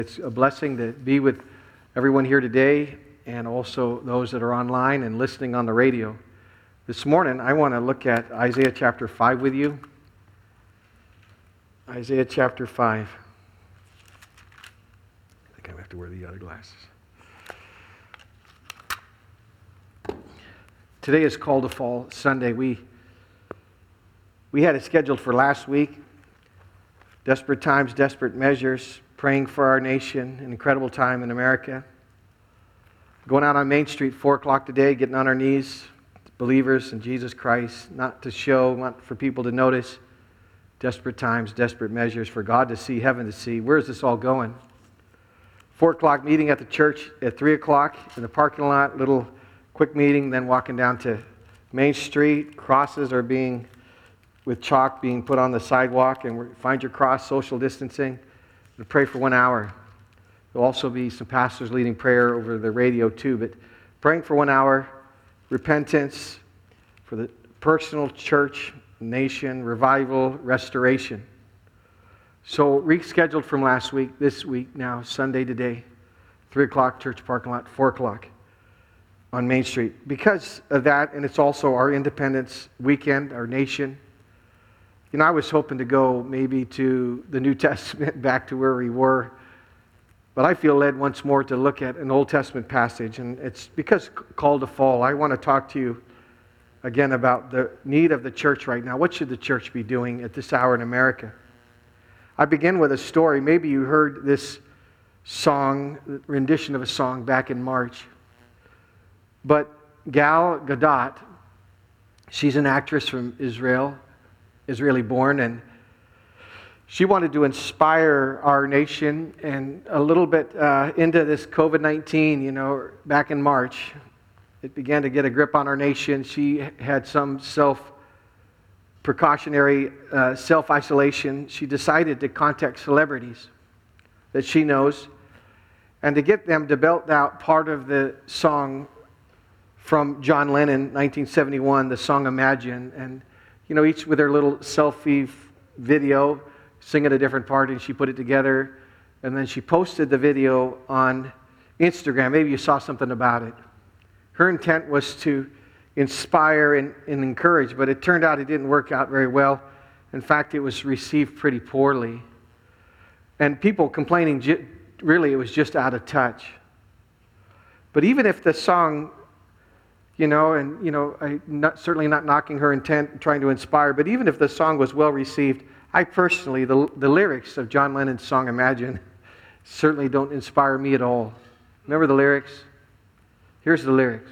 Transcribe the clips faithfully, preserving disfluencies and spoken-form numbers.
It's a blessing to be with everyone here today and also those that are online and listening on the radio. This morning, I want to look at Isaiah chapter five with you. Isaiah chapter five. I think I have to wear the other glasses. Today is Call to Fall Sunday. We, we had it scheduled for last week. Desperate times, desperate measures, praying for our nation, an incredible time in America. Going out on Main Street, four o'clock today, getting on our knees, believers in Jesus Christ, not to show, not for people to notice. Desperate times, desperate measures, for God to see, heaven to see. Where is this all going? Four o'clock meeting at the church, at three o'clock in the parking lot, little quick meeting, then walking down to Main Street. Crosses are being, with chalk being put on the sidewalk, and we're, find your cross, social distancing. We'll pray for one hour. There'll also be some pastors leading prayer over the radio too, but praying for one hour, repentance for the personal, church, nation, revival, restoration. So rescheduled from last week, this week now, Sunday today, three o'clock, church parking lot, four o'clock on Main Street. Because of that, and it's also our Independence weekend, our nation. You know, I was hoping to go maybe to the New Testament, back to where we were. But I feel led once more to look at an Old Testament passage. And it's because Call to Fall. I want to talk to you again about the need of the church right now. What should the church be doing at this hour in America? I begin with a story. Maybe you heard this song, rendition of a song back in March. But Gal Gadot, she's an actress from Israel. Israeli born, and she wanted to inspire our nation. And a little bit uh, into this covid nineteen, you know, back in March, it began to get a grip on our nation. She had some self precautionary uh, self-isolation. She decided to contact celebrities that she knows and to get them to belt out part of the song from John Lennon, nineteen seventy-one, the song Imagine. And you know, each with her little selfie video, singing a different part, and she put it together, and then she posted the video on Instagram. Maybe you saw something about it. Her intent was to inspire and, and encourage, but it turned out it didn't work out very well. In fact, it was received pretty poorly. And people complaining, really, it was just out of touch. But even if the song, You know, and, you know, I not, certainly not knocking her intent, trying to inspire, but even if the song was well received, I personally, the, the lyrics of John Lennon's song Imagine certainly don't inspire me at all. Remember the lyrics? Here's the lyrics.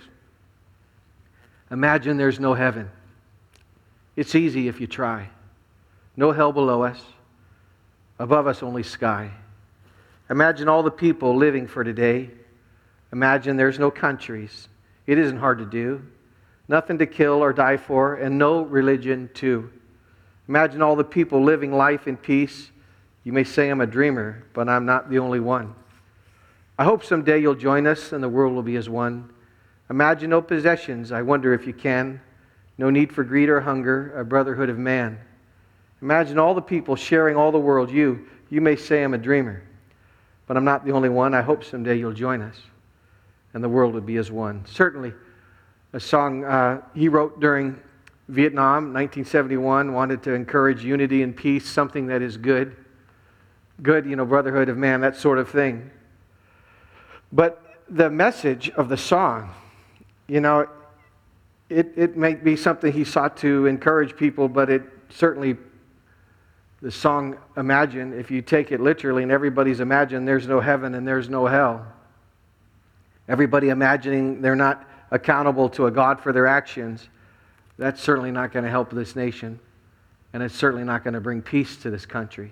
Imagine there's no heaven. It's easy if you try. No hell below us. Above us only sky. Imagine all the people living for today. Imagine there's no countries. It isn't hard to do. Nothing to kill or die for, and no religion too. Imagine all the people living life in peace. You may say I'm a dreamer, but I'm not the only one. I hope someday you'll join us and the world will be as one. Imagine no possessions, I wonder if you can. No need for greed or hunger, a brotherhood of man. Imagine all the people sharing all the world. You, you may say I'm a dreamer, but I'm not the only one. I hope someday you'll join us and the world would be as one. Certainly, a song uh, he wrote during Vietnam, nineteen seventy-one, wanted to encourage unity and peace, something that is good. Good, you know, brotherhood of man, that sort of thing. But the message of the song, you know, it, it may be something he sought to encourage people, but it certainly, the song Imagine, if you take it literally, and everybody's imagined there's no heaven and there's no hell. Everybody imagining they're not accountable to a God for their actions, that's certainly not going to help this nation, and it's certainly not going to bring peace to this country.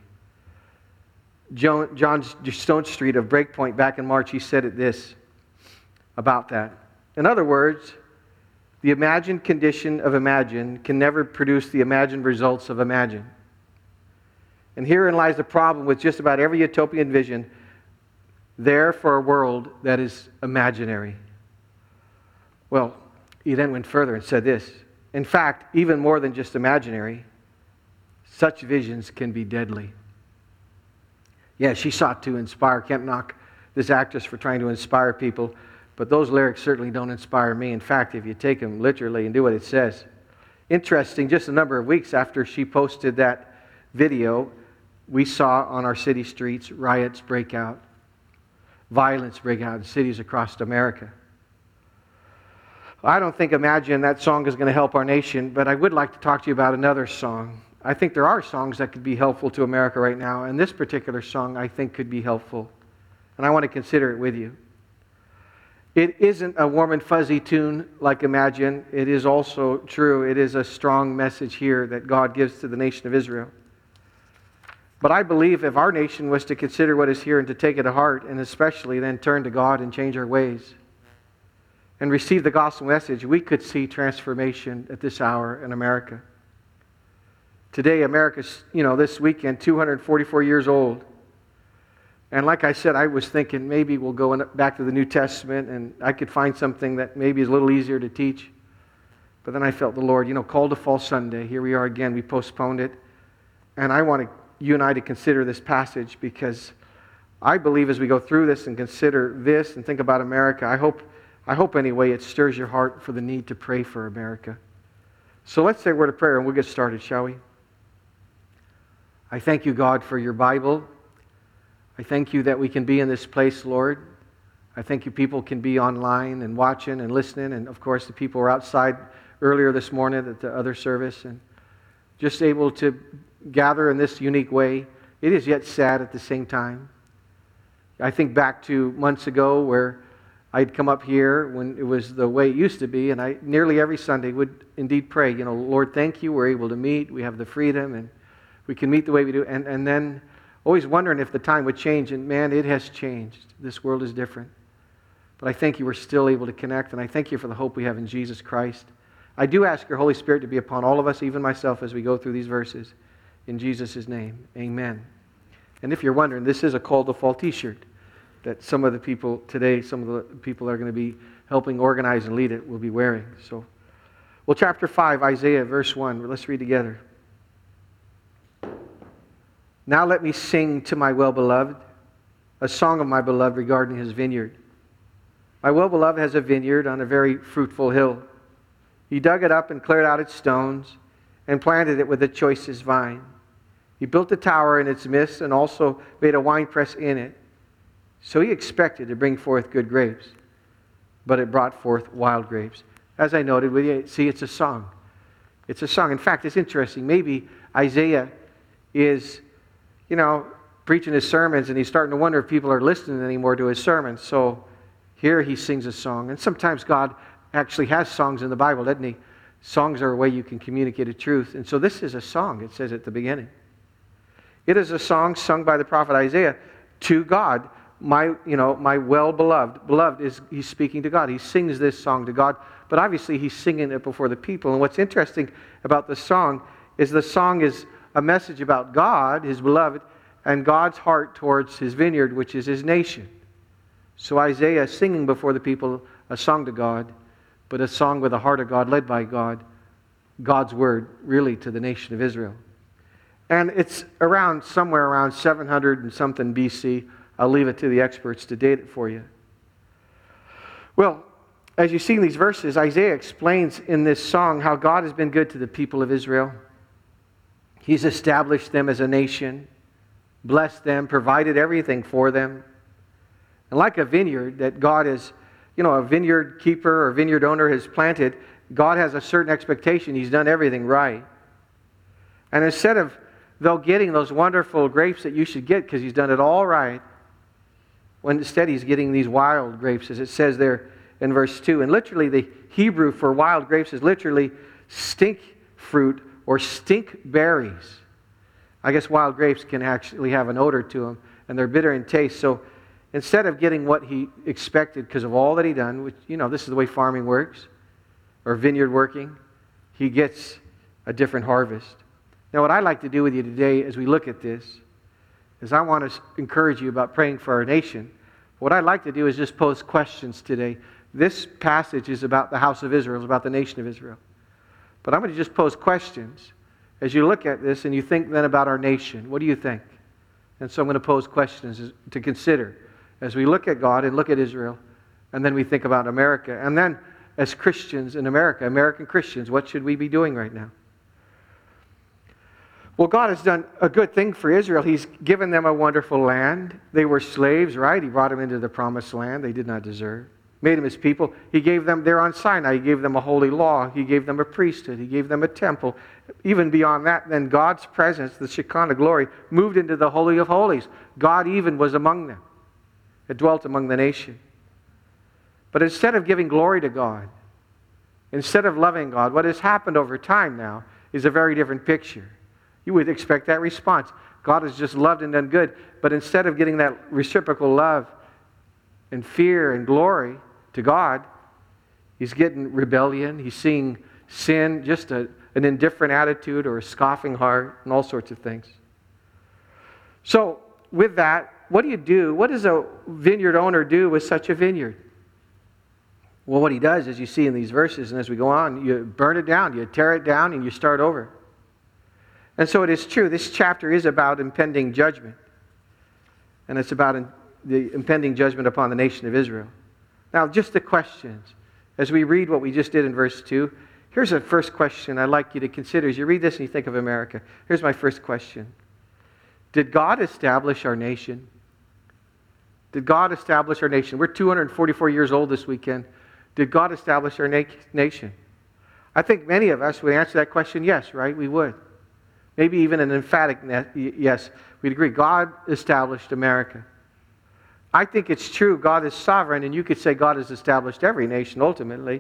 John Stonestreet of Breakpoint back in March, he said it this about that. In other words, the imagined condition of imagine can never produce the imagined results of imagine. And herein lies the problem with just about every utopian vision there for a world that is imaginary. Well, he then went further and said this. In fact, even more than just imaginary, such visions can be deadly. Yeah, she sought to inspire. Can't knock this actress for trying to inspire people, but those lyrics certainly don't inspire me. In fact, if you take them literally and do what it says. Interesting, just a number of weeks after she posted that video, we saw on our city streets riots break out, violence break out in cities across America. I don't think Imagine, that song, is going to help our nation, but I would like to talk to you about another song. I think there are songs that could be helpful to America right now, and this particular song I think could be helpful, and I want to consider it with you. It isn't a warm and fuzzy tune like Imagine. It is also true. It is a strong message here that God gives to the nation of Israel. But I believe if our nation was to consider what is here and to take it to heart, and especially then turn to God and change our ways and receive the gospel message, we could see transformation at this hour in America. Today, America's, you know, this weekend, two hundred forty-four years old. And like I said, I was thinking maybe we'll go back to the New Testament and I could find something that maybe is a little easier to teach. But then I felt the Lord, you know, called to Fall Sunday. Here we are again. We postponed it. And I want you and I to consider this passage because I believe as we go through this and consider this and think about America, I hope, I hope anyway it stirs your heart for the need to pray for America. So let's say a word of prayer and we'll get started, shall we? I thank you, God, for your Bible. I thank you that we can be in this place, Lord. I thank you people can be online and watching and listening. And, of course, the people were outside earlier this morning at the other service and just able to gather in this unique way. It is yet sad at the same time. I think back to months ago where I'd come up here when it was the way it used to be, and I nearly every Sunday would indeed pray, you know, Lord, thank you, we're able to meet, we have the freedom, and we can meet the way we do. And, and then always wondering if the time would change, and man, it has changed. This world is different. But I thank you we're still able to connect, and I thank you for the hope we have in Jesus Christ. I do ask your Holy Spirit to be upon all of us, even myself, as we go through these verses. In Jesus' name, amen. And if you're wondering, this is a Call to Fall t-shirt that some of the people today, some of the people that are going to be helping organize and lead it will be wearing. So, well, chapter five, Isaiah, verse one. Let's read together. Now let me sing to my well-beloved, a song of my beloved regarding his vineyard. My well-beloved has a vineyard on a very fruitful hill. He dug it up and cleared out its stones and planted it with the choicest vine. He built a tower in its midst and also made a winepress in it. So he expected to bring forth good grapes, but it brought forth wild grapes. As I noted with you, see, it's a song. It's a song. In fact, it's interesting. Maybe Isaiah is, you know, preaching his sermons and he's starting to wonder if people are listening anymore to his sermons. So here he sings a song. And sometimes God actually has songs in the Bible, doesn't he? Songs are a way you can communicate a truth. And so this is a song, it says at the beginning. It is a song sung by the prophet Isaiah to God. My, you know, my well-beloved. Beloved is, he's speaking to God. He sings this song to God. But obviously he's singing it before the people. And what's interesting about the song is the song is a message about God, his beloved, and God's heart towards his vineyard, which is his nation. So Isaiah is singing before the people a song to God, but a song with the heart of God, led by God, God's word, really, to the nation of Israel. And it's around, somewhere around seven hundred and something B C. I'll leave it to the experts to date it for you. Well, as you see in these verses, Isaiah explains in this song how God has been good to the people of Israel. He's established them as a nation, blessed them, provided everything for them. And like a vineyard that God is, you know, a vineyard keeper or vineyard owner has planted, God has a certain expectation. He's done everything right. And instead of, though, getting those wonderful grapes that you should get because he's done it all right, when instead he's getting these wild grapes, as it says there in verse two. And literally the Hebrew for wild grapes is literally stink fruit or stink berries. I guess wild grapes can actually have an odor to them, and they're bitter in taste. So instead of getting what he expected because of all that he done, which, you know, this is the way farming works, or vineyard working, he gets a different harvest. Now, what I'd like to do with you today as we look at this is I want to encourage you about praying for our nation. What I'd like to do is just pose questions today. This passage is about the house of Israel, it's about the nation of Israel. But I'm going to just pose questions as you look at this and you think then about our nation. What do you think? And so I'm going to pose questions to consider as we look at God and look at Israel, and then we think about America. And then as Christians in America, American Christians, what should we be doing right now? Well, God has done a good thing for Israel. He's given them a wonderful land. They were slaves, right? He brought them into the promised land they did not deserve. Made them his people. He gave them, they're on Sinai, he gave them a holy law. He gave them a priesthood. He gave them a temple. Even beyond that, then God's presence, the Shekinah glory, moved into the Holy of Holies. God even was among them. It dwelt among the nation. But instead of giving glory to God, instead of loving God, what has happened over time now is a very different picture. You would expect that response. God has just loved and done good. But instead of getting that reciprocal love and fear and glory to God, he's getting rebellion. He's seeing sin, just a, an indifferent attitude or a scoffing heart and all sorts of things. So with that, what do you do? What does a vineyard owner do with such a vineyard? Well, what he does, as you see in these verses, and as we go on, you burn it down, you tear it down, and you start over. And so it is true, this chapter is about impending judgment. And it's about in, the impending judgment upon the nation of Israel. Now, just the questions. As we read what we just did in verse two, here's a first question I'd like you to consider. As you read this and you think of America, here's my first question. Did God establish our nation? Did God establish our nation? We're two hundred forty-four years old this weekend. Did God establish our na- nation? I think many of us would answer that question, yes, right? We would. Maybe even an emphatic yes, we'd agree. God established America. I think it's true. God is sovereign, and you could say God has established every nation ultimately.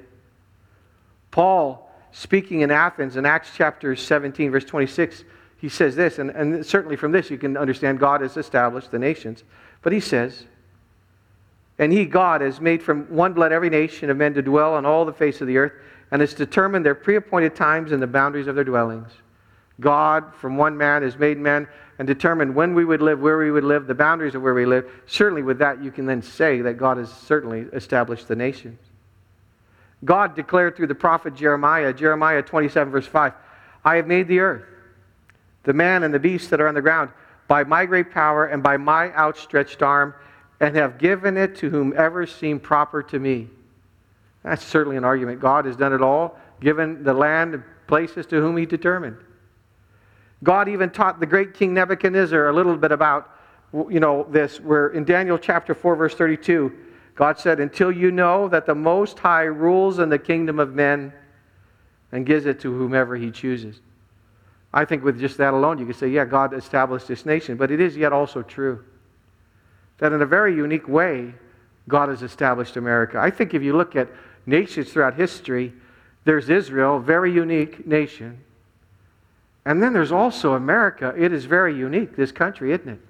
Paul, speaking in Athens in Acts chapter seventeen, verse twenty-six, he says this, and, and certainly from this you can understand God has established the nations. But he says, and he, God, has made from one blood every nation of men to dwell on all the face of the earth, and has determined their pre-appointed times and the boundaries of their dwellings. God, from one man, has made men and determined when we would live, where we would live, the boundaries of where we live. Certainly with that, you can then say that God has certainly established the nations. God declared through the prophet Jeremiah, Jeremiah twenty-seven, verse five, I have made the earth, the man and the beast that are on the ground, by my great power and by my outstretched arm, and have given it to whomever seemed proper to me. That's certainly an argument. God has done it all, given the land and places to whom he determined. God even taught the great King Nebuchadnezzar a little bit about, you know, this, where in Daniel chapter four, verse thirty-two, God said, until you know that the Most High rules in the kingdom of men and gives it to whomever he chooses. I think with just that alone, you could say, yeah, God established this nation. But it is yet also true that in a very unique way, God has established America. I think if you look at nations throughout history, there's Israel, very unique nation. And then there's also America. It is very unique, this country, isn't it?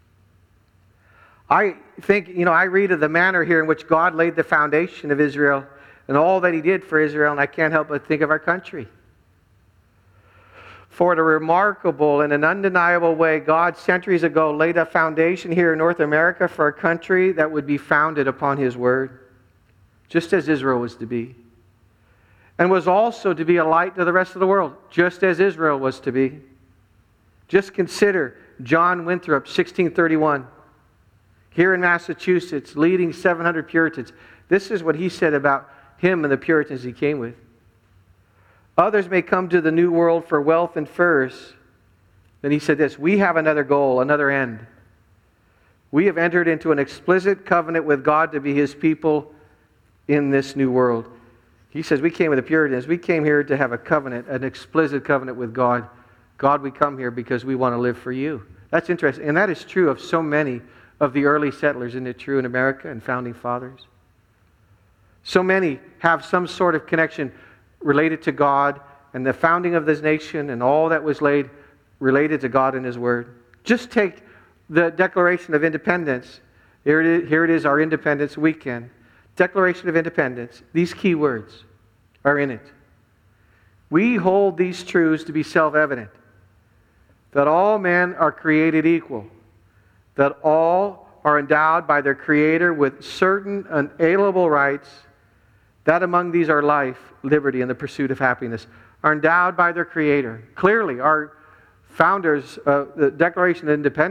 I think, you know, I read of the manner here in which God laid the foundation of Israel and all that he did for Israel, and I can't help but think of our country. For in a remarkable and an undeniable way, God centuries ago laid a foundation here in North America for a country that would be founded upon his word, just as Israel was to be. And was also to be a light to the rest of the world, just as Israel was to be. Just consider John Winthrop, sixteen thirty-one, here in Massachusetts, leading seven hundred Puritans. This is what he said about him and the Puritans he came with. Others may come to the New World for wealth and furs. Then he said this, we have another goal, another end. We have entered into an explicit covenant with God to be his people in this new world. He says, we came with the Puritans. We came here to have a covenant, an explicit covenant with God. God, we come here because we want to live for you. That's interesting. And that is true of so many of the early settlers. Isn't it true in America and founding fathers? So many have some sort of connection related to God and the founding of this nation and all that was laid related to God and his word. Just take the Declaration of Independence. Here it is, here it is, our Independence Weekend. Declaration of Independence. These key words are in it. We hold these truths to be self-evident, that all men are created equal, that all are endowed by their Creator with certain unalienable rights, that among these are life, liberty, and the pursuit of happiness, are endowed by their Creator. Clearly, our founders, uh, the Declaration of Independence,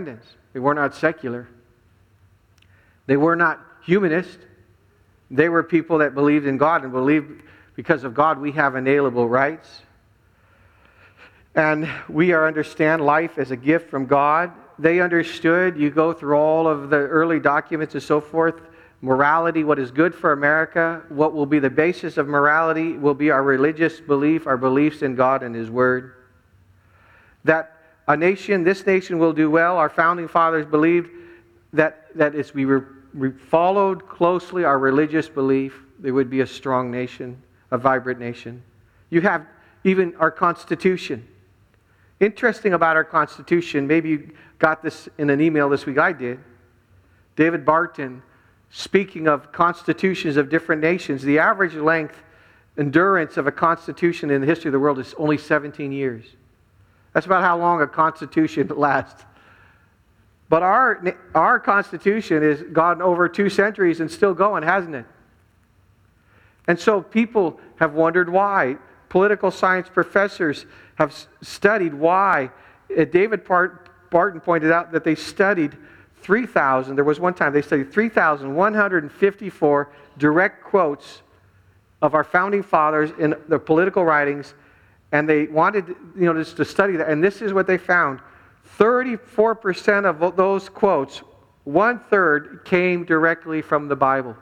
They were not secular. They were not humanist. They were people that believed in God and believed because of God we have inalienable rights. And we are understand life as a gift from God. They understood, you go through all of the early documents and so forth, morality, what is good for America, what will be the basis of morality will be our religious belief, our beliefs in God and His Word. That a nation, this nation will do well. Our founding fathers believed that, that as we, re, we followed closely our religious belief, there would be a strong nation, a vibrant nation. You have even our Constitution. Interesting about our Constitution, maybe you got this in an email this week, I did. David Barton, speaking of constitutions of different nations, the average length, endurance of a constitution in the history of the world is only seventeen years. That's about how long a constitution lasts. But our, our constitution has gone over two centuries and still going, hasn't it? And so people have wondered why. Political science professors have studied why. Uh, David Barton pointed out that they studied three thousand, there was one time they studied three thousand one hundred fifty-four direct quotes of our founding fathers in their political writings, and they wanted, you know, just to study that. And this is what they found. thirty-four percent of those quotes, one-third, came directly from the Bible.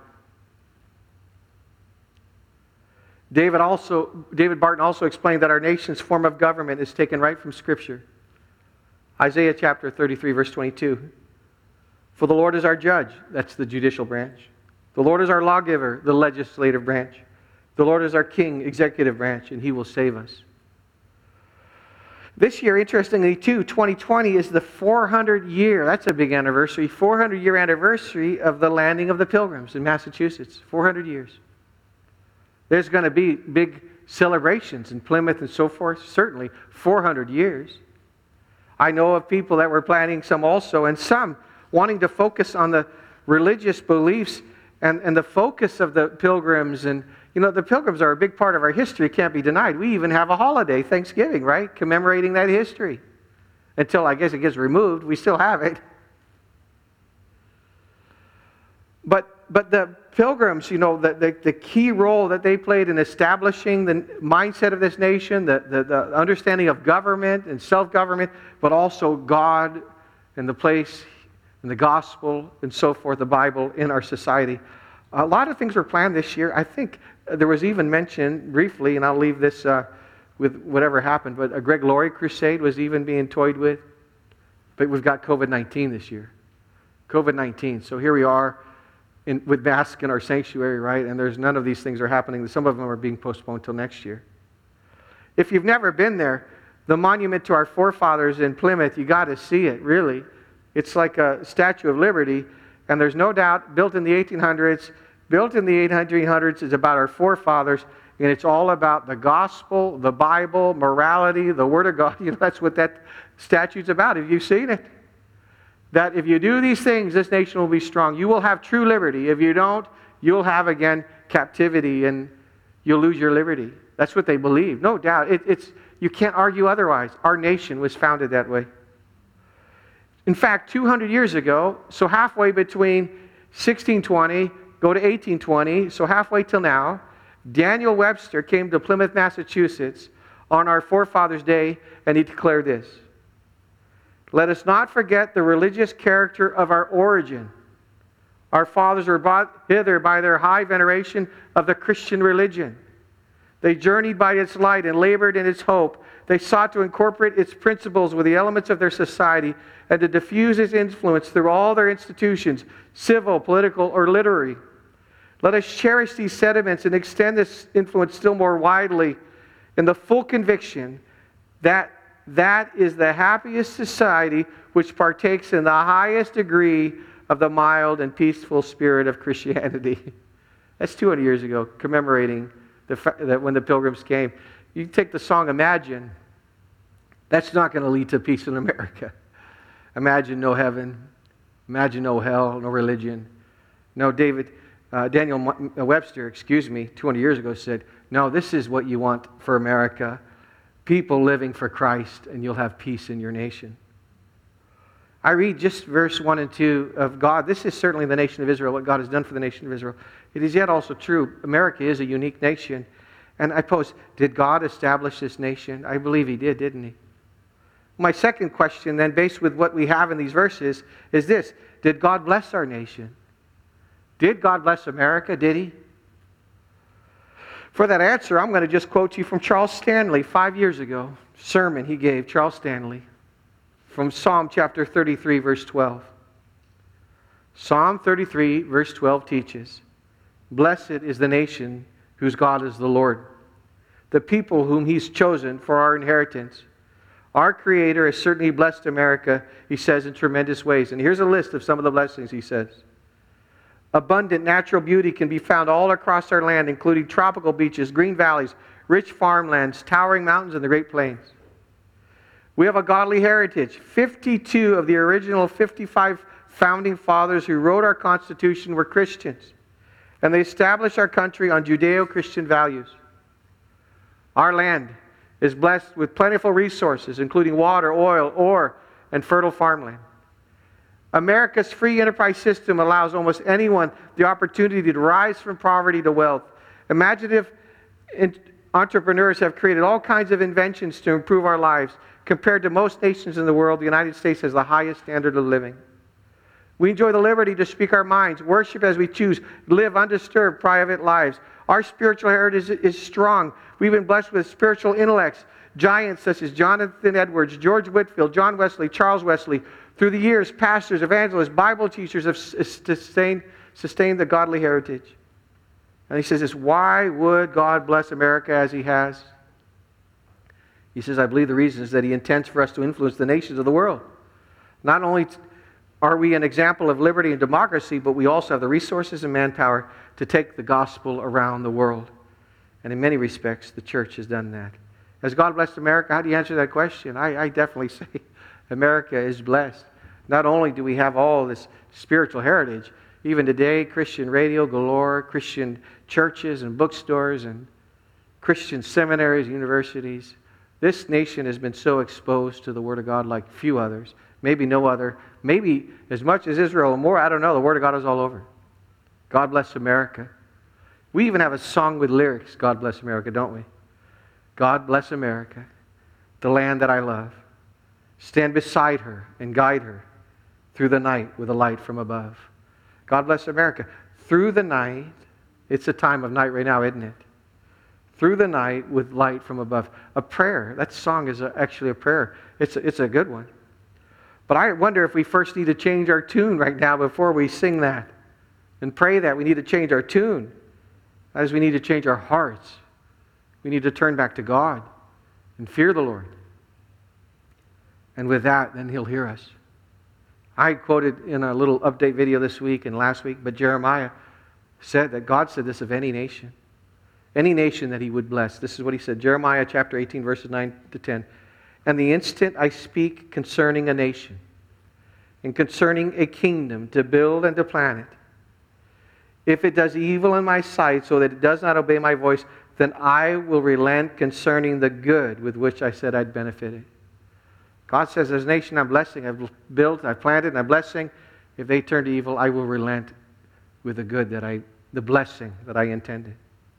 David also, David Barton also explained that our nation's form of government is taken right from Scripture. Isaiah chapter thirty-three, verse twenty-two. For the Lord is our judge, that's the judicial branch. The Lord is our lawgiver, the legislative branch. The Lord is our king, executive branch, and He will save us. This year, interestingly too, twenty twenty is the four hundred year, that's a big anniversary, four hundred year anniversary of the landing of the Pilgrims in Massachusetts. four hundred years. There's going to be big celebrations in Plymouth and so forth, certainly four hundred years. I know of people that were planning some also, and some wanting to focus on the religious beliefs and, and the focus of the Pilgrims. And, you know, the Pilgrims are a big part of our history, can't be denied. We even have a holiday, Thanksgiving, right? Commemorating that history. Until, I guess, it gets removed, we still have it. But but the Pilgrims, you know, the, the, the key role that they played in establishing the mindset of this nation, the, the, the understanding of government and self-government, but also God and the place and the gospel and so forth, the Bible in our society. A lot of things were planned this year. I think there was even mentioned briefly, and I'll leave this uh, with whatever happened, but a Greg Laurie crusade was even being toyed with. But we've got covid nineteen this year. covid nineteen. So here we are in, with masks in our sanctuary, right? And there's none of these things are happening. Some of them are being postponed till next year. If you've never been there, the monument to our forefathers in Plymouth, you got to see it, really. It's like a Statue of Liberty, and there's no doubt, built in the eighteen hundreds, built in the eighteen hundreds, is about our forefathers, and it's all about the gospel, the Bible, morality, the Word of God. You know, that's what that statue's about. Have you seen it? That if you do these things, this nation will be strong. You will have true liberty. If you don't, you'll have, again, captivity, and you'll lose your liberty. That's what they believe, no doubt. It, it's you can't argue otherwise. Our nation was founded that way. In fact, two hundred years ago, so halfway between sixteen twenty, go to eighteen twenty, so halfway till now, Daniel Webster came to Plymouth, Massachusetts on our forefathers' day, and he declared this: "Let us not forget the religious character of our origin. Our fathers were brought hither by their high veneration of the Christian religion. They journeyed by its light and labored in its hope. They sought to incorporate its principles with the elements of their society and to diffuse its influence through all their institutions, civil, political, or literary. Let us cherish these sentiments and extend this influence still more widely in the full conviction that that is the happiest society which partakes in the highest degree of the mild and peaceful spirit of Christianity." That's two hundred years ago, commemorating the fact that when the Pilgrims came. You take the song Imagine. That's not going to lead to peace in America. Imagine no heaven. Imagine no hell, no religion. No, David, uh, Daniel Webster, excuse me, two hundred years ago said, no, this is what you want for America. People living for Christ, and you'll have peace in your nation. I read just verse one and two of God. This is certainly the nation of Israel, what God has done for the nation of Israel. It is yet also true. America is a unique nation. And I pose, did God establish this nation? I believe He did, didn't He? My second question then, based with what we have in these verses, is this. Did God bless our nation? Did God bless America? Did He? For that answer, I'm going to just quote you from Charles Stanley five years ago. Sermon he gave, Charles Stanley, from Psalm chapter thirty-three, verse twelve. Psalm thirty-three, verse twelve teaches, "Blessed is the nation whose God is the Lord, the people whom He's chosen for our inheritance." Our Creator has certainly blessed America, he says, in tremendous ways. And here's a list of some of the blessings he says. Abundant natural beauty can be found all across our land, including tropical beaches, green valleys, rich farmlands, towering mountains, and the Great Plains. We have a godly heritage. fifty-two of the original fifty-five founding fathers who wrote our Constitution were Christians, and they established our country on Judeo-Christian values. Our land is blessed with plentiful resources, including water, oil, ore, and fertile farmland. America's free enterprise system allows almost anyone the opportunity to rise from poverty to wealth. Imagine if entrepreneurs have created all kinds of inventions to improve our lives. Compared to most nations in the world, the United States has the highest standard of living. We enjoy the liberty to speak our minds, worship as we choose, live undisturbed private lives. Our spiritual heritage is strong. We've been blessed with spiritual intellects, giants such as Jonathan Edwards, George Whitefield, John Wesley, Charles Wesley. Through the years, pastors, evangelists, Bible teachers have sustained, sustained the godly heritage. And he says this, why would God bless America as He has? He says, I believe the reason is that He intends for us to influence the nations of the world. Not only are we an example of liberty and democracy, but we also have the resources and manpower to take the gospel around the world. And in many respects, the church has done that. Has God blessed America? How do you answer that question? I, I definitely say America is blessed. Not only do we have all this spiritual heritage, even today, Christian radio galore, Christian churches and bookstores and Christian seminaries, universities. This nation has been so exposed to the Word of God like few others. Maybe no other. Maybe as much as Israel or more, I don't know. The Word of God is all over. God bless America. We even have a song with lyrics, God bless America, don't we? God bless America, the land that I love. Stand beside her and guide her through the night with a light from above. God bless America. Through the night, it's a time of night right now, isn't it? Through the night with light from above. A prayer. That song is a, actually a prayer. It's a, it's a good one. But I wonder if we first need to change our tune right now before we sing that and pray that. We need to change our tune. As we need to change our hearts. We need to turn back to God and fear the Lord. And with that, then He'll hear us. I quoted in a little update video this week and last week, but Jeremiah said that God said this of any nation. Any nation that He would bless. This is what He said. Jeremiah chapter eighteen, verses nine to ten. And the instant I speak concerning a nation and concerning a kingdom to build and to plan it, if it does evil in my sight so that it does not obey my voice, then I will relent concerning the good with which I said I'd benefit it. God says, as a nation I'm blessing, I've built, I've planted, and I'm blessing. If they turn to evil, I will relent with the good that I, the blessing that I intended.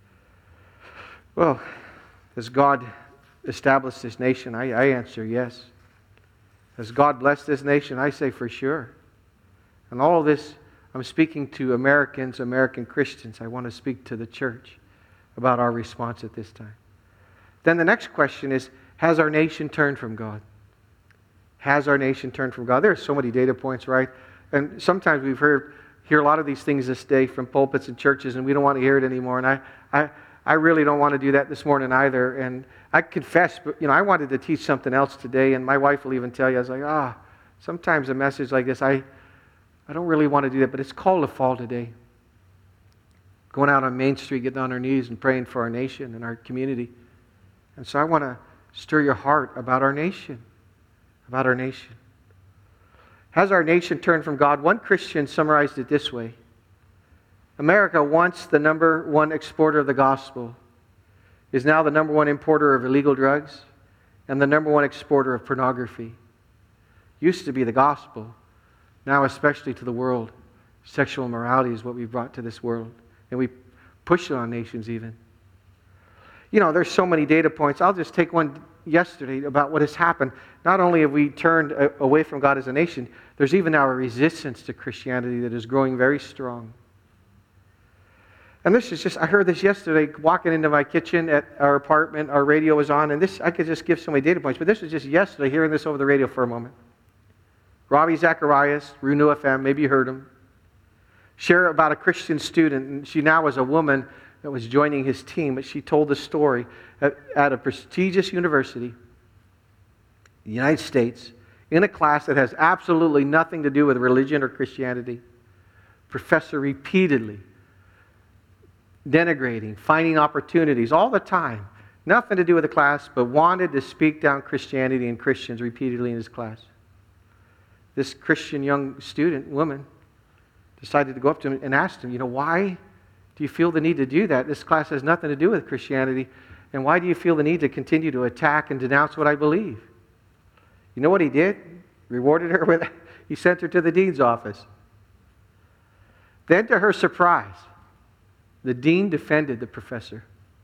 Well, has God established this nation? I, I answer yes. Has God blessed this nation? I say for sure. And all of this, I'm speaking to Americans, American Christians. I want to speak to the church about our response at this time. Then the next question is, has our nation turned from God? Has our nation turned from God? There are so many data points, right? And sometimes we've heard hear a lot of these things this day from pulpits and churches, and we don't want to hear it anymore. And I, I, I really don't want to do that this morning either. And I confess, but you know, I wanted to teach something else today, and my wife will even tell you, I was like, ah, sometimes a message like this, I, I don't really want to do that, but it's called to fall today. Going out on Main Street, getting on our knees and praying for our nation and our community. And so I want to stir your heart about our nation. About our nation. Has our nation turned from God? One Christian summarized it this way. America, once the number one exporter of the gospel, is now the number one importer of illegal drugs and the number one exporter of pornography. Used to be the gospel now especially to the world. Sexual immorality is what we've brought to this world. And we push it on nations even. You know, there's so many data points. I'll just take one yesterday about what has happened. Not only have we turned away from God as a nation, there's even now a resistance to Christianity that is growing very strong. And this is just, I heard this yesterday walking into my kitchen at our apartment. Our radio was on, and this, I could just give so many data points, but this was just yesterday, hearing this over the radio for a moment. Ravi Zacharias, Renew F M, maybe you heard him, share about a Christian student, and she now was a woman that was joining his team, but she told the story at, at a prestigious university in the United States, in a class that has absolutely nothing to do with religion or Christianity. Professor repeatedly denigrating, finding opportunities all the time. Nothing to do with the class, but wanted to speak down Christianity and Christians repeatedly in his class. This Christian young student, woman, decided to go up to him and ask him, you know, why do you feel the need to do that? This class has nothing to do with Christianity, and why do you feel the need to continue to attack and denounce what I believe? You know what he did? Rewarded her with, he sent her to the dean's office. Then, to her surprise, the dean defended the professor.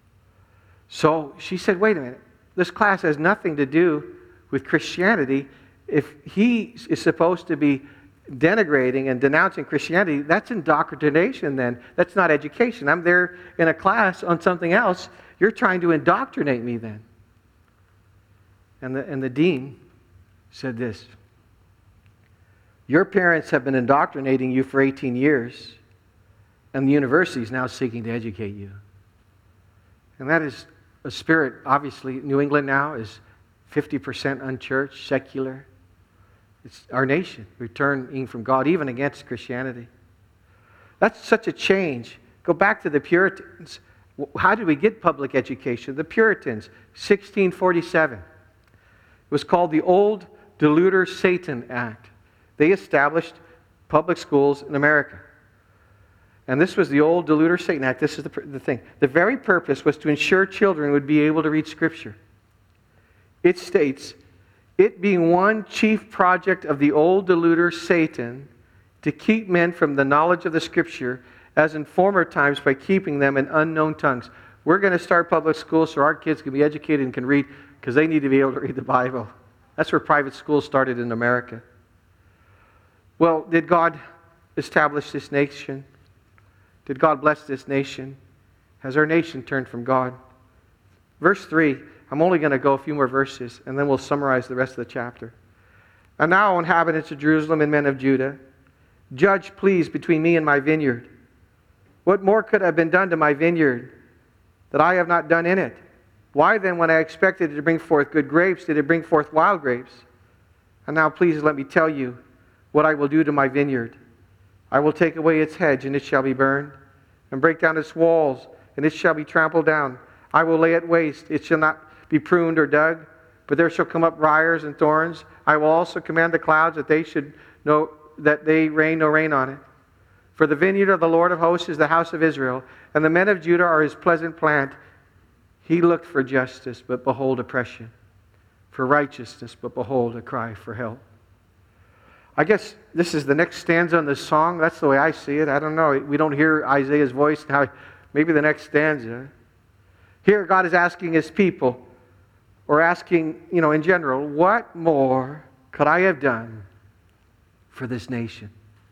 So she said, wait a minute, this class has nothing to do with Christianity. If he is supposed to be denigrating and denouncing Christianity, that's indoctrination then. That's not education. I'm there in a class on something else. You're trying to indoctrinate me then. And the, and the dean said this, your parents have been indoctrinating you for eighteen years, and the university is now seeking to educate you. And that is a spirit, obviously, New England now is fifty percent unchurched, secular. It's our nation returning from God, even against Christianity. That's such a change. Go back to the Puritans. How did we get public education? The Puritans, sixteen forty-seven. It was called the Old Deluder-Satan Act. They established public schools in America. And this was the Old Deluder-Satan Act. This is the, the thing. The very purpose was to ensure children would be able to read Scripture. It states, it being one chief project of the old deluder Satan to keep men from the knowledge of the Scripture, as in former times by keeping them in unknown tongues. We're going to start public schools so our kids can be educated and can read, because they need to be able to read the Bible. That's where private schools started in America. Well, did God establish this nation? Did God bless this nation? Has our nation turned from God? Verse three, I'm only going to go a few more verses, and then we'll summarize the rest of the chapter. And now, inhabitants of Jerusalem and men of Judah, judge, please, between me and my vineyard. What more could have been done to my vineyard that I have not done in it? Why then, when I expected it to bring forth good grapes, did it bring forth wild grapes? And now, please, let me tell you what I will do to my vineyard. I will take away its hedge, and it shall be burned, and break down its walls, and it shall be trampled down. I will lay it waste. It shall not be pruned or dug, but there shall come up briars and thorns. I will also command the clouds that they should know that they rain no rain on it. For the vineyard of the Lord of hosts is the house of Israel, and the men of Judah are his pleasant plant. He looked for justice, but behold oppression. For righteousness, but behold a cry for help. I guess this is the next stanza in the song. That's the way I see it. I don't know. We don't hear Isaiah's voice now. Maybe the next stanza. Here God is asking his people, or asking, you know, in general, what more could I have done for this nation?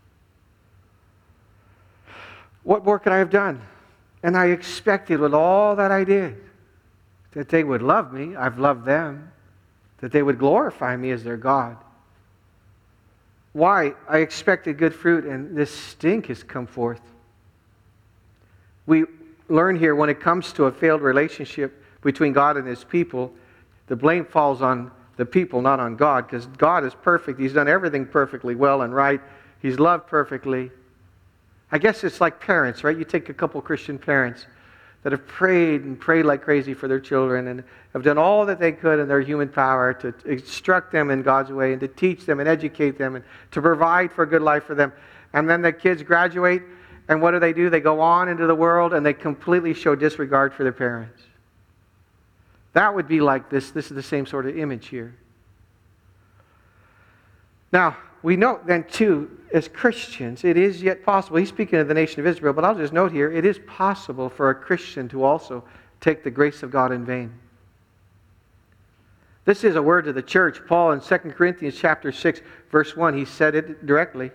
What more could I have done? And I expected with all that I did that they would love me. I've loved them. That they would glorify me as their God. Why? I expected good fruit, and this stink has come forth. We learn here, when it comes to a failed relationship between God and his people, the blame falls on the people, not on God, because God is perfect. He's done everything perfectly well and right. He's loved perfectly. I guess it's like parents, right? You take a couple Christian parents that have prayed and prayed like crazy for their children and have done all that they could in their human power to instruct them in God's way and to teach them and educate them and to provide for a good life for them. And then the kids graduate, and what do they do? They go on into the world and they completely show disregard for their parents. That would be like this. This is the same sort of image here. Now, we note then too, as Christians, it is yet possible. He's speaking of the nation of Israel, but I'll just note here, it is possible for a Christian to also take the grace of God in vain. This is a word to the church. Paul in Second Corinthians chapter six, verse one, he said it directly.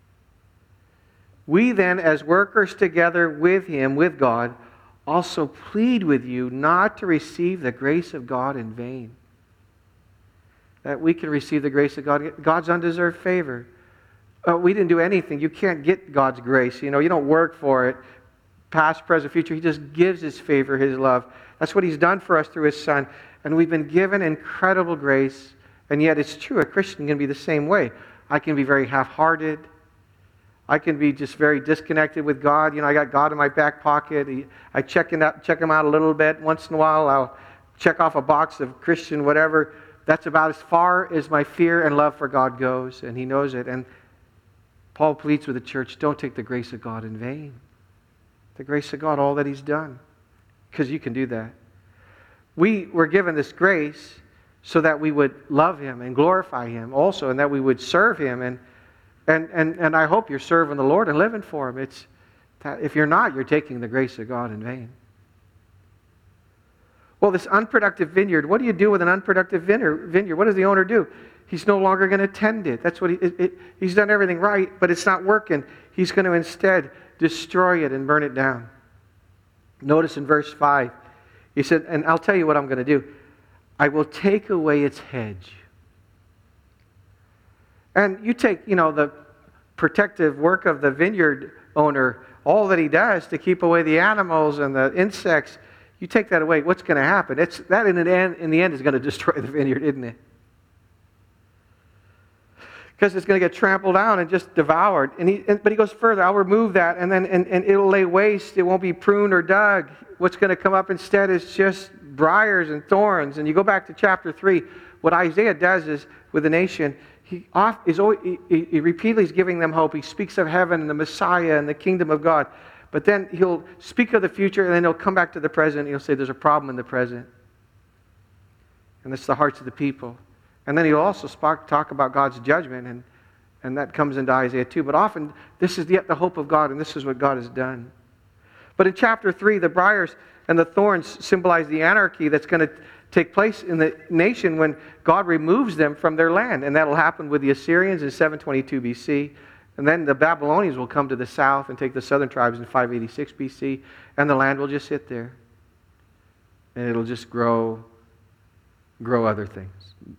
We then, as workers together with him, with God, also plead with you not to receive the grace of God in vain. That we can receive the grace of God, God's undeserved favor. Uh, we didn't do anything. You can't get God's grace. You know, you don't work for it. Past, present, future. He just gives His favor, His love. That's what He's done for us through His Son. And we've been given incredible grace. And yet it's true, a Christian can be the same way. I can be very half-hearted. I can be just very disconnected with God. You know, I got God in my back pocket. I check, it out, check Him out a little bit. Once in a while, I'll check off a box of Christian whatever. That's about as far as my fear and love for God goes. And He knows it. And Paul pleads with the church, don't take the grace of God in vain. The grace of God, all that He's done. Because you can do that. We were given this grace so that we would love Him and glorify Him also, and that we would serve Him. And and and, and I hope you're serving the Lord and living for Him. It's that if you're not, you're taking the grace of God in vain. Well, this unproductive vineyard, what do you do with an unproductive vineyard? What does the owner do? He's no longer going to tend it. That's what he, it, it, he's done everything right, but it's not working. He's going to instead destroy it and burn it down. Notice in verse five, he said, and I'll tell you what I'm going to do. I will take away its hedge. And you take, you know, the protective work of the vineyard owner, all that he does to keep away the animals and the insects, you take that away, what's going to happen? It's, that in the end, in the end is going to destroy the vineyard, isn't it? Because it's going to get trampled down and just devoured. And he, and, but he goes further. I'll remove that, and then and, and it'll lay waste. It won't be pruned or dug. What's going to come up instead is just briars and thorns. And you go back to chapter three. What Isaiah does is with the nation, he off, is always, he, he repeatedly is giving them hope. He speaks of heaven and the Messiah and the kingdom of God. But then he'll speak of the future, and then he'll come back to the present. And he'll say there's a problem in the present, and it's the hearts of the people. And then he'll also spark, talk about God's judgment, and, and that comes into Isaiah two. But often, this is yet the hope of God, and this is what God has done. But in chapter three, the briars and the thorns symbolize the anarchy that's going to take place in the nation when God removes them from their land. And that'll happen with the Assyrians in seven twenty-two B C. And then the Babylonians will come to the south and take the southern tribes in five eighty-six B C. And the land will just sit there. And it'll just grow, grow other things.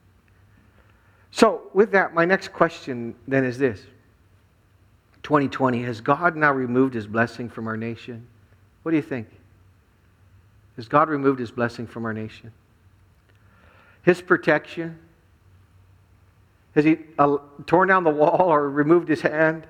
So, with that, my next question then is this. twenty twenty, has God now removed His blessing from our nation? What do you think? Has God removed His blessing from our nation? His protection? Has He uh, torn down the wall or removed His hand?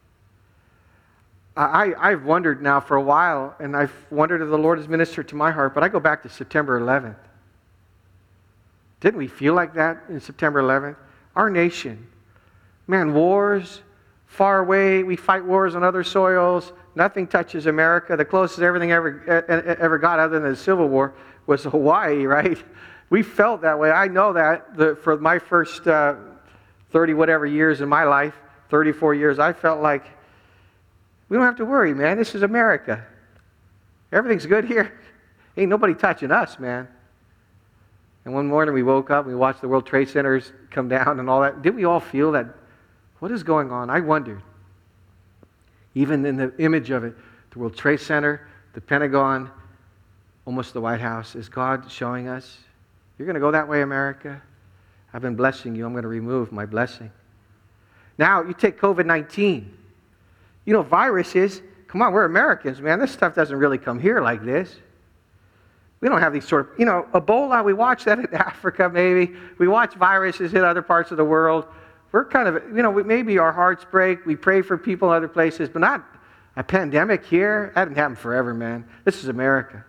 I, I've wondered now for a while, and I've wondered if the Lord has ministered to my heart, but I go back to September eleventh. Didn't we feel like that in September eleventh? Our nation, man, wars, far away, we fight wars on other soils, nothing touches America. The closest everything ever ever got other than the Civil War was Hawaii, right? We felt that way. I know that the, for my first uh, thirty whatever years in my life, thirty-four years, I felt like, we don't have to worry, man. This is America. Everything's good here. Ain't nobody touching us, man. And one morning we woke up and we watched the World Trade Centers come down and all that. Did we all feel that? What is going on? I wondered. Even in the image of it, the World Trade Center, the Pentagon, almost the White House, is God showing us, you're going to go that way, America? I've been blessing you. I'm going to remove my blessing. Now, you take covid nineteen. You know, viruses, come on, we're Americans, man. This stuff doesn't really come here like this. We don't have these sort of, you know, Ebola, we watch that in Africa maybe. We watch viruses hit other parts of the world. We're kind of, you know, we, maybe our hearts break. We pray for people in other places, but not a pandemic here. That didn't happen forever, man. This is America.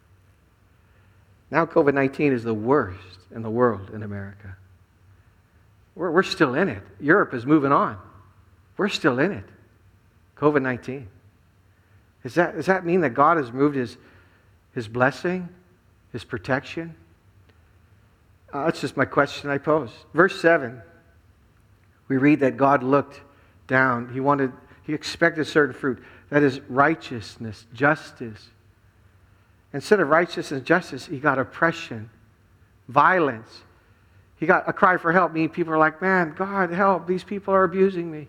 Now covid nineteen is the worst in the world in America. We're, we're still in it. Europe is moving on. We're still in it. covid nineteen. Does that, does that mean that God has moved His, his blessing? His protection? Uh, that's just my question I pose. Verse seven. we read that God looked down. He wanted, he expected certain fruit. That is righteousness, justice. Instead of righteousness and justice, he got oppression, violence. He got a cry for help, meaning people are like, man, God, help, these people are abusing me.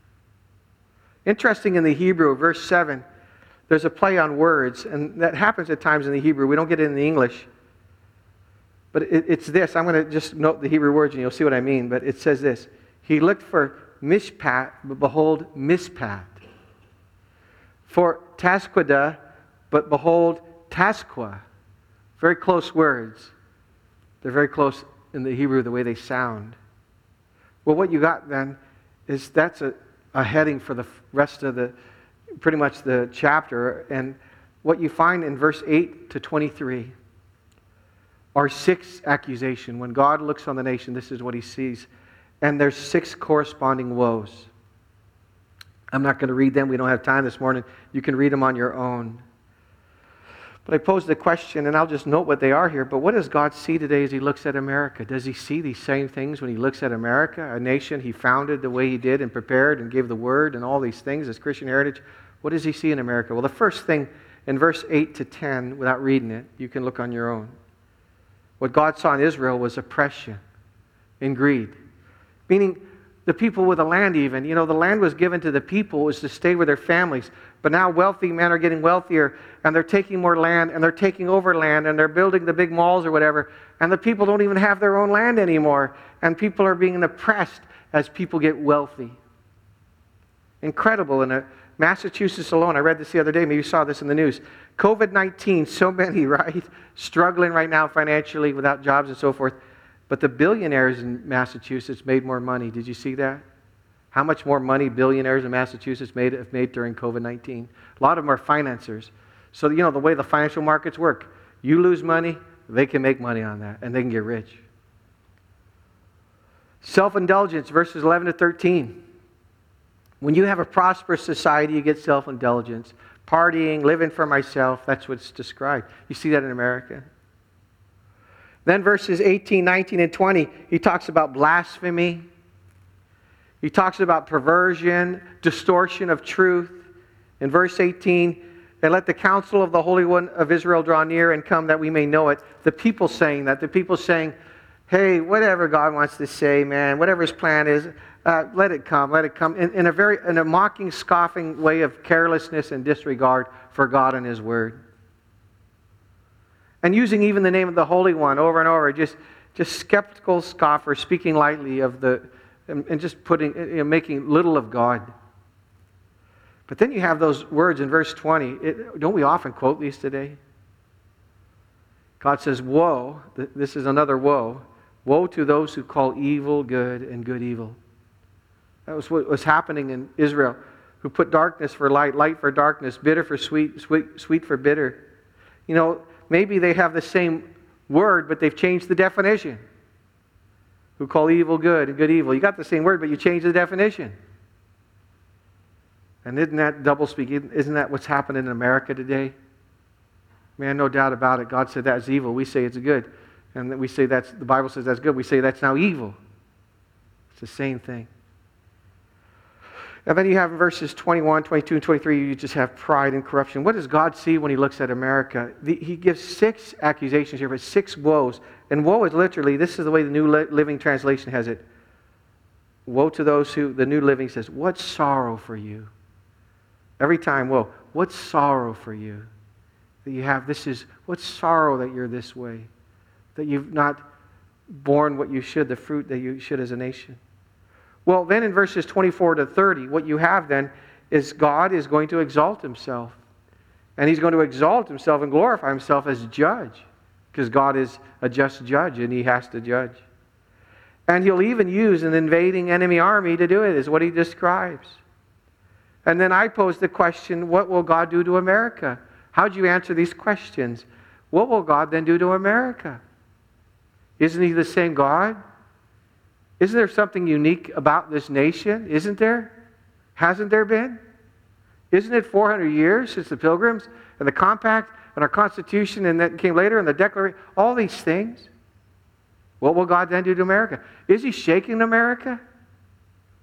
Interesting in the Hebrew, verse seven, there's a play on words, and that happens at times in the Hebrew. We don't get it in the English. But it, it's this. I'm going to just note the Hebrew words, and you'll see what I mean. But it says this. He looked for mishpat, but behold, mispat. For tasquada, but behold, tasqua. Very close words. They're very close in the Hebrew, the way they sound. Well, what you got then is that's a, a heading for the rest of the, pretty much the chapter. And what you find in verse eight to twenty-three are six accusations. When God looks on the nation, this is what he sees. And there's six corresponding woes. I'm not going to read them. We don't have time this morning. You can read them on your own. But I posed the question, and I'll just note what they are here. But what does God see today as he looks at America? Does he see these same things when he looks at America, a nation he founded the way he did and prepared and gave the word and all these things as Christian heritage? What does he see in America? Well, the first thing in verse eight to ten, without reading it, you can look on your own. What God saw in Israel was oppression and greed. Meaning the people with the land even. You know, the land was given to the people, was to stay with their families. But now wealthy men are getting wealthier, and they're taking more land, and they're taking over land, and they're building the big malls or whatever. And the people don't even have their own land anymore. And people are being oppressed as people get wealthy. Incredible. In a, Massachusetts alone, I read this the other day, maybe you saw this in the news. covid nineteen, so many, right? Struggling right now financially without jobs and so forth. But the billionaires in Massachusetts made more money. Did you see that? How much more money billionaires in Massachusetts made, have made during covid nineteen? A lot of them are financiers. So, you know, the way the financial markets work, you lose money, they can make money on that, and they can get rich. Self-indulgence, verses eleven to thirteen. When you have a prosperous society, you get self-indulgence. Partying, living for myself, that's what's described. You see that in America. Then verses eighteen, nineteen, and twenty, he talks about blasphemy. He talks about perversion, distortion of truth. In verse eighteen, and let the counsel of the Holy One of Israel draw near and come that we may know it. The people saying that. The people saying, hey, whatever God wants to say, man, whatever his plan is, uh, let it come, let it come. In, in a very, in a mocking, scoffing way of carelessness and disregard for God and his word. And using even the name of the Holy One over and over, just, just skeptical scoffers, speaking lightly of the, and, and just putting, you know, making little of God. But then you have those words in verse twenty. It, don't we often quote these today? God says, woe, this is another woe. Woe to those who call evil good and good evil. That was what was happening in Israel, who put darkness for light, light for darkness, bitter for sweet, sweet, sweet for bitter. You know, maybe they have the same word, but they've changed the definition. Who call evil good and good evil. You got the same word, but you changed the definition. And isn't that doublespeak? Isn't that what's happening in America today? Man, no doubt about it. God said that's evil. We say it's good. And we say that's, the Bible says that's good. We say that's now evil. It's the same thing. And then you have in verses twenty-one, twenty-two, and twenty-three, you just have pride and corruption. What does God see when he looks at America? The, he gives six accusations here, but six woes. And woe is literally, this is the way the New Living Translation has it. Woe to those who, the New Living says, what sorrow for you. Every time, woe, what sorrow for you that you have. This is, what sorrow that you're this way. That you've not borne what you should, the fruit that you should as a nation. Well, then in verses twenty-four to thirty, what you have then is God is going to exalt himself. And he's going to exalt himself and glorify himself as judge. Because God is a just judge and he has to judge. And he'll even use an invading enemy army to do it, is what he describes. And then I pose the question, what will God do to America? How do you answer these questions? What will God then do to America? Isn't he the same God? Isn't there something unique about this nation? Isn't there? Hasn't there been? Isn't it four hundred years since the Pilgrims and the Compact and our Constitution and that came later and the Declaration? All these things. What will God then do to America? Is he shaking America?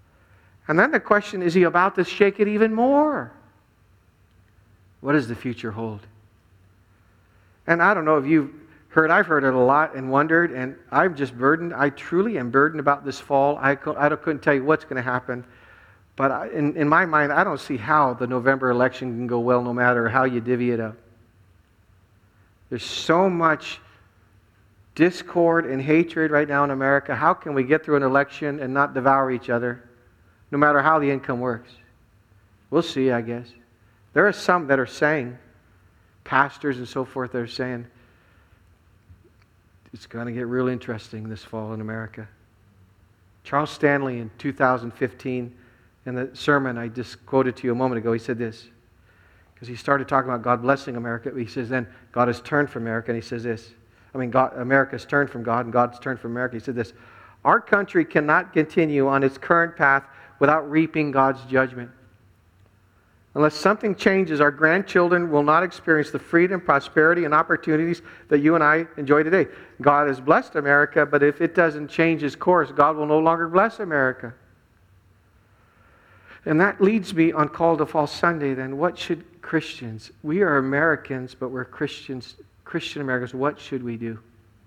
And then the question, is he about to shake it even more? What does the future hold? And I don't know if you've heard, I've heard it a lot and wondered, and I'm just burdened. I truly am burdened about this fall. I, I couldn't tell you what's going to happen. But I, in, in my mind, I don't see how the November election can go well no matter how you divvy it up. There's so much discord and hatred right now in America. How can we get through an election and not devour each other, no matter how the income works? We'll see, I guess. There are some that are saying, pastors and so forth, that are saying, it's going to get real interesting this fall in America. Charles Stanley in two thousand fifteen, in the sermon I just quoted to you a moment ago, he said this, because he started talking about God blessing America. He says, then God has turned from America, and he says this, I mean, God, America's turned from God, and God's turned from America. He said this, our country cannot continue on its current path without reaping God's judgment. Unless something changes, our grandchildren will not experience the freedom, prosperity, and opportunities that you and I enjoy today. God has blessed America, but if it doesn't change His course, God will no longer bless America. And that leads me on Call to Fall Sunday, then. What should Christians, we are Americans, but we're Christians, Christian Americans, what should we do?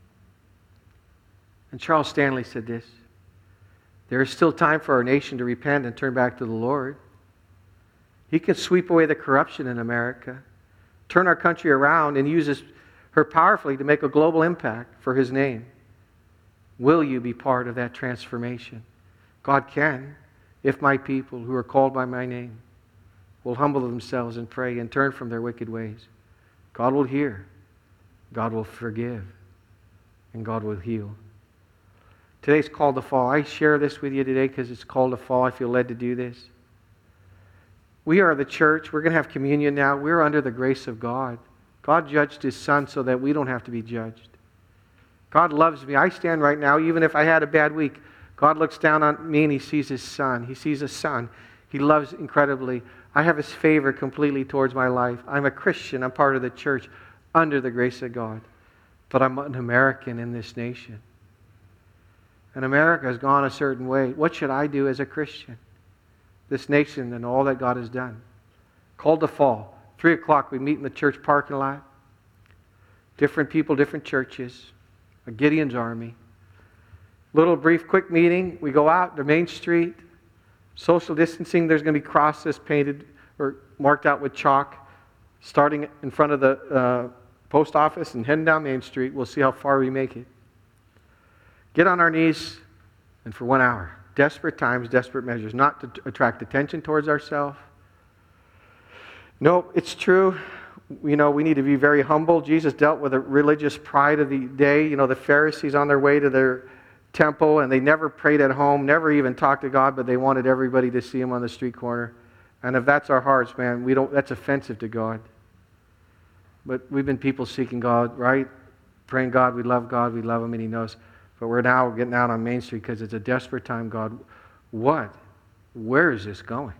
And Charles Stanley said this, there is still time for our nation to repent and turn back to the Lord. He can sweep away the corruption in America, turn our country around, and use her powerfully to make a global impact for His name. Will you be part of that transformation? God can, if my people who are called by my name will humble themselves and pray and turn from their wicked ways. God will hear, God will forgive, and God will heal. Today's Call to Fall. I share this with you today because it's called to fall. I feel led to do this. We are the church. We're going to have communion now. We're under the grace of God. God judged His Son so that we don't have to be judged. God loves me. I stand right now, even if I had a bad week, God looks down on me and He sees His Son. He sees a Son. He loves incredibly. I have His favor completely towards my life. I'm a Christian. I'm part of the church under the grace of God. But I'm an American in this nation. And America has gone a certain way. What should I do as a Christian? This nation and all that God has done. Called to fall. Three o'clock we meet in the church parking lot. Different people, different churches. A Gideon's army. Little brief quick meeting. We go out to Main Street. Social distancing. There's going to be crosses painted or marked out with chalk. Starting in front of the uh, post office and heading down Main Street. We'll see how far we make it. Get on our knees and for one hour. Desperate times, desperate measures, not to attract attention towards ourselves. No, it's true. You know, we need to be very humble. Jesus dealt with the religious pride of the day. You know, the Pharisees on their way to their temple, and they never prayed at home, never even talked to God, but they wanted everybody to see Him on the street corner. And if that's our hearts, man, we don't. That's offensive to God. But we've been people seeking God, right? Praying God, we love God, we love Him, and He knows. But we're now getting out on Main Street because it's a desperate time, God. What? Where is this going?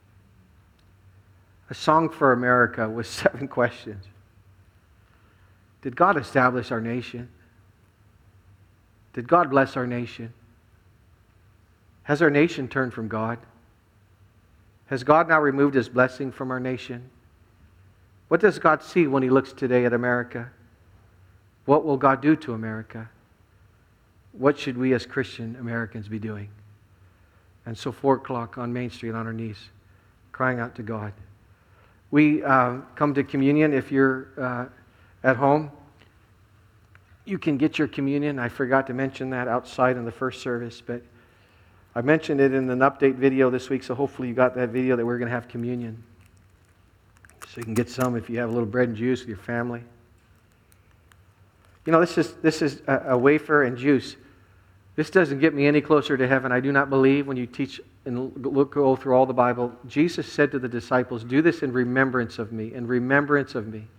A Song for America with seven questions. Did God establish our nation? Did God bless our nation? Has our nation turned from God? Has God now removed His blessing from our nation? What does God see when He looks today at America? What will God do to America? What should we as Christian Americans be doing? And so four o'clock on Main Street on our knees, crying out to God. We uh, come to communion if you're uh, at home. You can get your communion. I forgot to mention that outside in the first service, but I mentioned it in an update video this week, so hopefully you got that video that we're going to have communion. So you can get some if you have a little bread and juice with your family. You know, this is this is a, a wafer and juice. This doesn't get me any closer to heaven. I do not believe when you teach and look go through all the Bible. Jesus said to the disciples, do this in remembrance of me, in remembrance of me.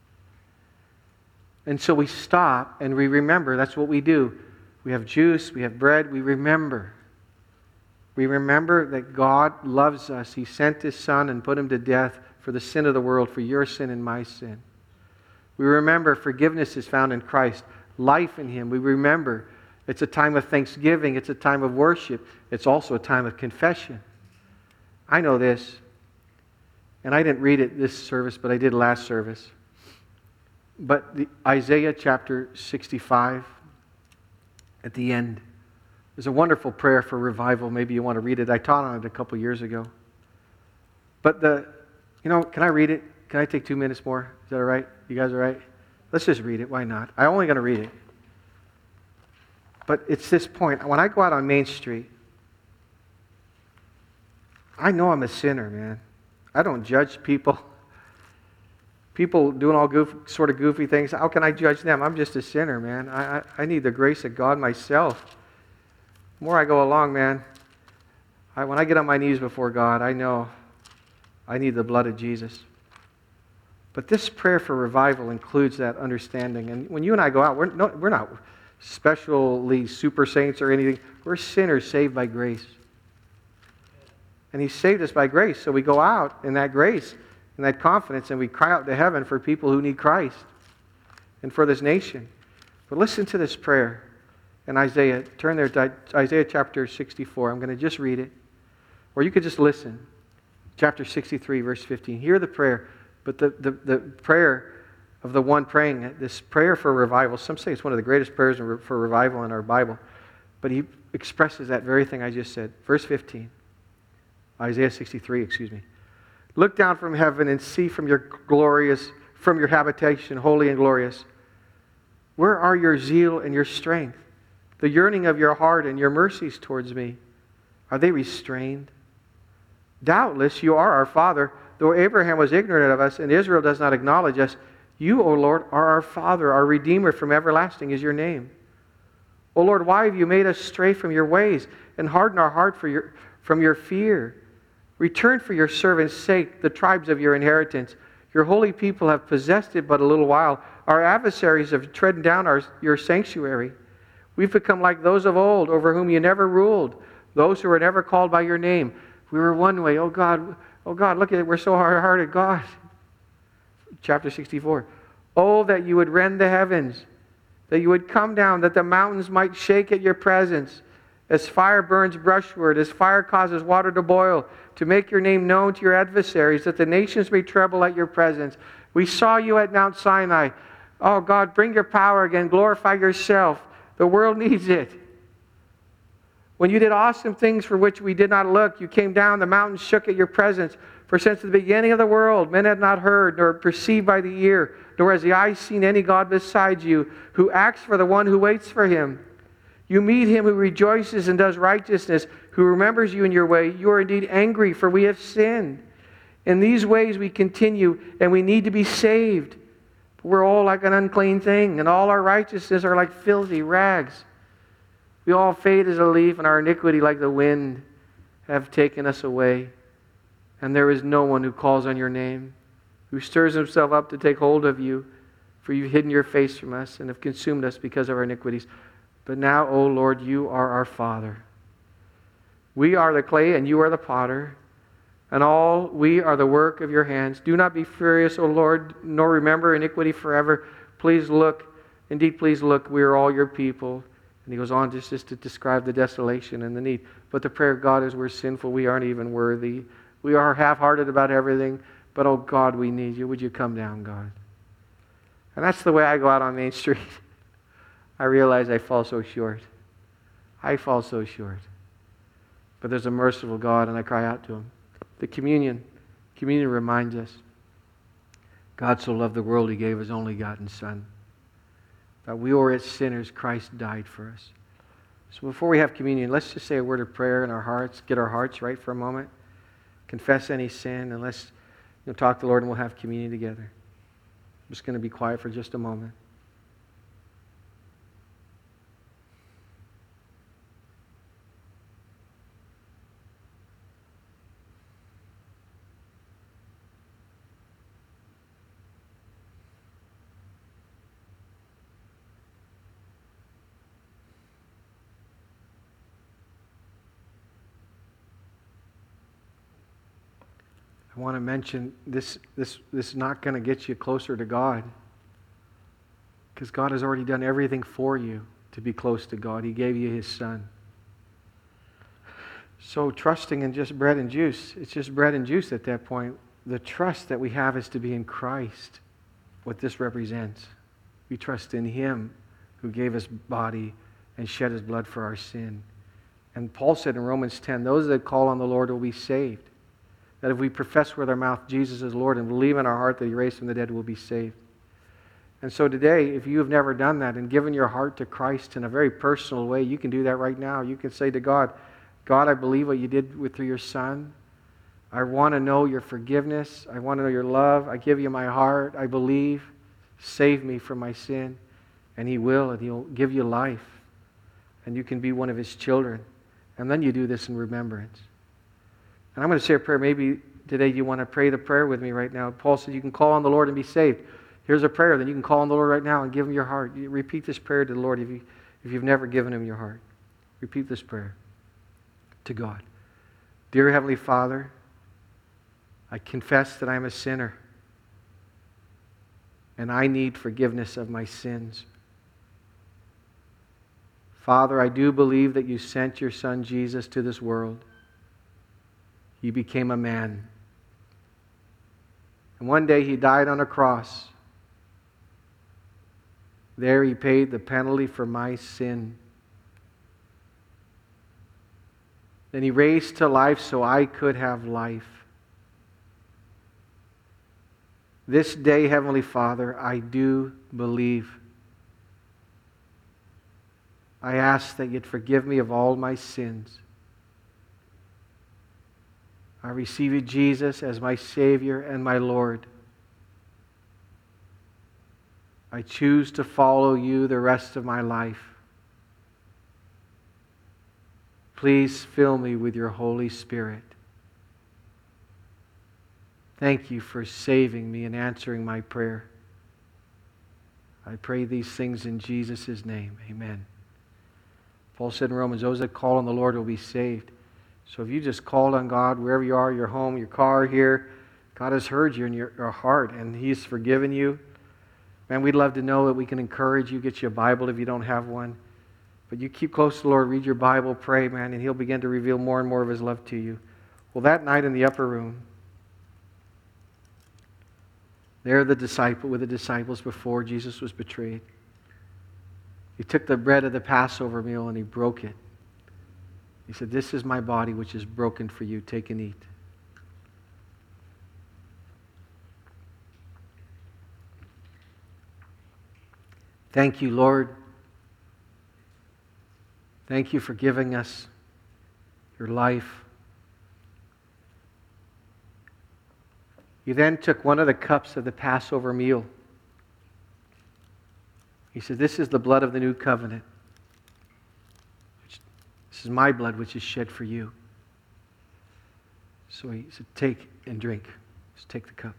And so we stop and we remember. That's what we do. We have juice, we have bread, we remember. We remember that God loves us. He sent His Son and put Him to death for the sin of the world, for your sin and my sin. We remember forgiveness is found in Christ, life in Him. We remember it's a time of thanksgiving. It's a time of worship. It's also a time of confession. I know this, and I didn't read it this service, but I did last service. But the Isaiah chapter sixty-five, at the end, there's a wonderful prayer for revival. Maybe you want to read it. I taught on it a couple years ago. But the, you know, can I read it? Can I take two minutes more? Is that all right? You guys all right? Let's just read it. Why not? I'm only going to read it. But it's this point. When I go out on Main Street, I know I'm a sinner, man. I don't judge people. People doing all goof, sort of goofy things. How can I judge them? I'm just a sinner, man. I, I, I need the grace of God myself. The more I go along, man, I, when I get on my knees before God, I know I need the blood of Jesus. But this prayer for revival includes that understanding. And when you and I go out, we're, no, we're not specially super saints or anything. We're sinners saved by grace. And He saved us by grace. So we go out in that grace, in that confidence, and we cry out to heaven for people who need Christ and for this nation. But listen to this prayer in Isaiah. Turn there to Isaiah chapter sixty-four. I'm going to just read it. Or you could just listen. Chapter sixty-three, verse fifteen. Hear the prayer. But the, the, the prayer of the one praying it, this prayer for revival, some say it's one of the greatest prayers for revival in our Bible. But he expresses that very thing I just said. Verse fifteen. Isaiah sixty-three, excuse me. Look down from heaven and see from your glorious, from your habitation, holy and glorious. Where are your zeal and your strength? The yearning of your heart and your mercies towards me. Are they restrained? Doubtless you are our Father, though Abraham was ignorant of us and Israel does not acknowledge us. You, O Lord, are our Father, our Redeemer from everlasting is your name. O Lord, why have you made us stray from your ways and hardened our heart for your, from your fear? Return for your servants' sake the tribes of your inheritance. Your holy people have possessed it but a little while. Our adversaries have trodden down our, your sanctuary. We've become like those of old, over whom you never ruled, those who were never called by your name. We were one way. Oh God, oh God, look at it. We're so hard-hearted. God. Chapter sixty-four. Oh, that you would rend the heavens, that you would come down, that the mountains might shake at your presence. As fire burns brushwood, as fire causes water to boil, to make your name known to your adversaries, that the nations may tremble at your presence. We saw you at Mount Sinai. Oh God, bring your power again. Glorify yourself. The world needs it. When you did awesome things for which we did not look, you came down, the mountains shook at your presence. For since the beginning of the world, men had not heard, nor perceived by the ear, nor has the eye seen any God beside you, who acts for the one who waits for Him. You meet Him who rejoices and does righteousness, who remembers you in your way. You are indeed angry, for we have sinned. In these ways we continue, and we need to be saved. We're all like an unclean thing, and all our righteousness are like filthy rags. We all fade as a leaf, and our iniquity like the wind have taken us away. And there is no one who calls on your name, who stirs himself up to take hold of you, for you've hidden your face from us and have consumed us because of our iniquities. But now, O Lord, you are our Father. We are the clay, and you are the potter, and all we are the work of your hands. Do not be furious, O Lord, nor remember iniquity forever. Please look, indeed, please look, we are all your people. And he goes on just, just to describe the desolation and the need. But the prayer of God is we're sinful, we aren't even worthy. We are half-hearted about everything, but oh God, we need you. Would you come down, God? And that's the way I go out on Main Street. I realize I fall so short. I fall so short. But there's a merciful God, and I cry out to Him. The communion, communion reminds us, God so loved the world, He gave His only begotten Son. That we were its sinners, Christ died for us. So before we have communion, let's just say a word of prayer in our hearts, get our hearts right for a moment, confess any sin, and let's you know, talk to the Lord, and we'll have communion together. I'm just going to be quiet for just a moment. I want to mention this, this, this is not going to get you closer to God, because God has already done everything for you to be close to God. He gave you His Son. So trusting in just bread and juice, it's just bread and juice at that point. The trust that we have is to be in Christ, what this represents. We trust in Him who gave His body and shed His blood for our sin. And Paul said in Romans ten, those that call on the Lord will be saved. That if we profess with our mouth Jesus is Lord and believe in our heart that He raised from the dead, we'll be saved. And so today, if you have never done that and given your heart to Christ in a very personal way, you can do that right now. You can say to God, God, I believe what you did with through your Son. I want to know your forgiveness. I want to know your love. I give you my heart. I believe. Save me from my sin. And He will, and He'll give you life. And you can be one of His children. And then you do this in remembrance. And I'm going to say a prayer. Maybe today you want to pray the prayer with me right now. Paul said you can call on the Lord and be saved. Here's a prayer. Then you can call on the Lord right now and give Him your heart. You repeat this prayer to the Lord if, you, if you've never given Him your heart. Repeat this prayer to God. Dear Heavenly Father, I confess that I'm a sinner and I need forgiveness of my sins. Father, I do believe that you sent your Son Jesus to this world. He became a man. And one day He died on a cross. There He paid the penalty for my sin. Then He raised to life so I could have life. This day, Heavenly Father, I do believe. I ask that You'd forgive me of all my sins. I receive You, Jesus, as my Savior and my Lord. I choose to follow You the rest of my life. Please fill me with Your Holy Spirit. Thank You for saving me and answering my prayer. I pray these things in Jesus' name. Amen. Paul said in Romans, those that call on the Lord will be saved. So if you just called on God, wherever you are, your home, your car, here, God has heard you in your, your heart, and He's forgiven you. Man, we'd love to know that we can encourage you, get you a Bible if you don't have one. But you keep close to the Lord, read your Bible, pray, man, and He'll begin to reveal more and more of His love to you. Well, that night in the upper room, there the disciple with the disciples before Jesus was betrayed. He took the bread of the Passover meal and He broke it. He said, this is my body which is broken for you. Take and eat. Thank You, Lord. Thank You for giving us Your life. He then took one of the cups of the Passover meal. He said, this is the blood of the new covenant. This is my blood which is shed for you. So He said, take and drink. Just take the cup.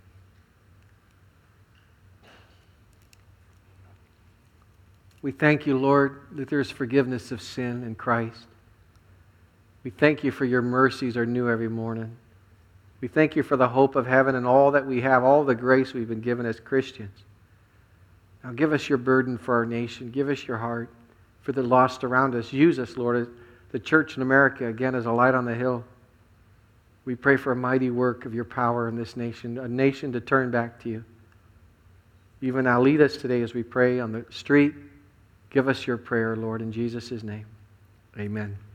We thank You, Lord, that there is forgiveness of sin in Christ. We thank You for Your mercies are new every morning. We thank You for the hope of heaven and all that we have, all the grace we've been given as Christians. Now give us Your burden for our nation. Give us Your heart for the lost around us. Use us, Lord, the church in America, again, as a light on the hill. We pray for a mighty work of Your power in this nation, a nation to turn back to You. Even now, lead us today as we pray on the street. Give us Your prayer, Lord, in Jesus' name. Amen.